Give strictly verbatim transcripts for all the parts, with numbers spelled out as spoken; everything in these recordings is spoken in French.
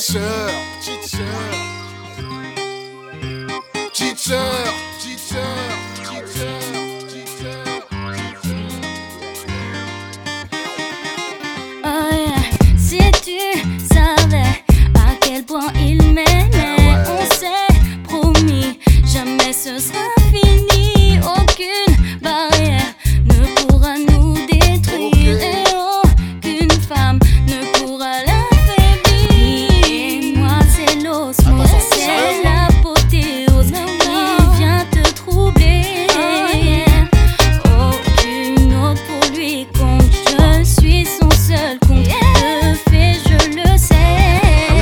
sœur, petite sœur, petite sœur, petite sœur, petite sœur, petite sœur. Oh yeah. Si tu savais à quel point il m'aimait, on s'est promis, jamais ce sera fini. Aucune barrière ne pourra nous détruire, et aucune femme ne pourra l'affaiblir. Et moi c'est l'osmose, c'est l'apothéose qui vient te troubler. Aucune autre pour lui compte, je suis son seul compte. Le fait je le sais.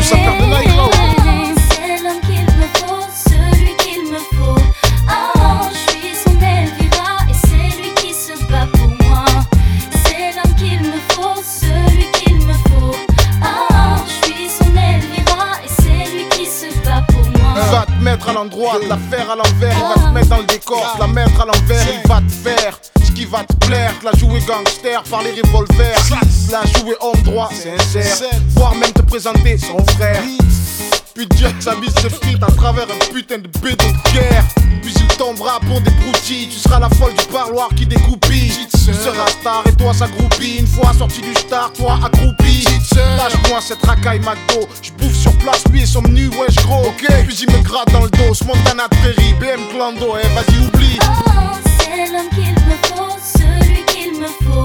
C'est l'homme qu'il me faut, celui qu'il me faut. Oh, je suis son Elvira et c'est lui qui se bat pour moi. C'est l'homme qu'il me faut, celui qu'il me faut. Oh, je suis son Elvira et c'est lui qui se bat pour moi. Il va te mettre à l'endroit, te la faire à l'envers. Il va te mettre dans le décor, te la mettre à l'envers. Il va te faire ce qui va te plaire. Te la jouer gangster par les revolvers. Te la jouer homme droit, sincère. Voire même te présenter son frère. Puis dire que sa bise se frite à travers un putain de bédon de guerre. Puis il tombera pour des broutilles. Tu seras la folle du parloir qui dégoupille. Tu seras star et toi sa groupie. Une fois sorti du star, toi accroupi. Lâche-moi cette racaille McDo. J'bouffe sur place, lui et son menu, wesh gros. Ok, puis il me gratte dans le dos. Montana Prairie, B M Clando, eh vas-y oublie. Oh, c'est l'homme qu'il me faut, celui qu'il me faut.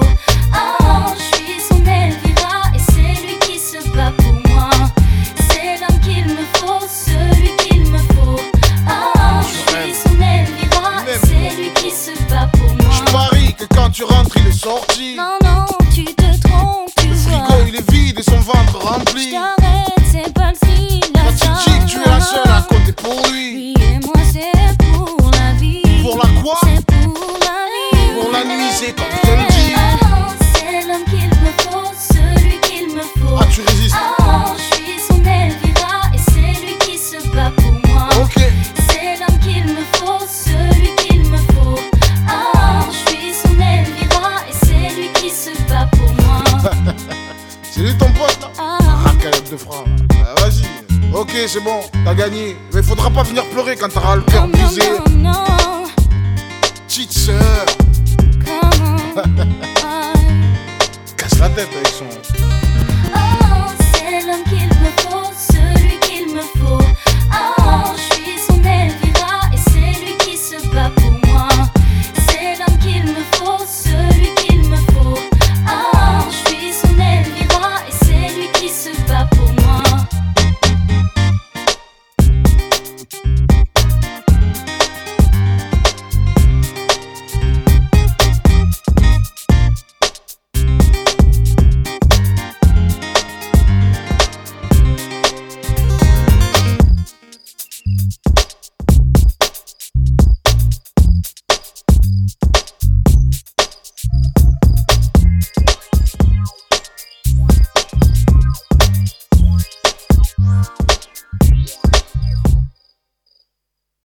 Oh, je suis son Elvira et c'est lui qui se bat pour moi. C'est l'homme qu'il me faut, celui qu'il me faut. Oh, je suis son Elvira et c'est lui qui se bat pour moi. J'parie que quand tu rentres, il est sorti. Non, non, tu te trompes, tu Le vois. frigo il est vide et son ventre rempli. J'arrête, c'est pas le style. Quand tu dis que tu es la seule à compter pour lui. Lui et moi, c'est pour la vie. Pour la quoi? C'est pour la vie. Pour la nuit, c'est comme je te le dis. Oh, c'est l'homme qu'il me faut, celui qu'il me faut. Ah, tu résistes. Oh, je suis son Elvira et c'est lui qui se bat pour moi. Ok. C'est l'homme qu'il me faut, celui qu'il me faut. Oh, je suis son Elvira et c'est lui qui se bat pour moi. C'est lui ton pote là? Ah. Racaillette de francs. Ah, vas-y. Ok, c'est bon, t'as gagné. Mais faudra pas venir pleurer quand t'auras le cœur Non, brisé. non, non, Petite sœur. comment? Casse la tête avec son. Oh, c'est l'homme qu'il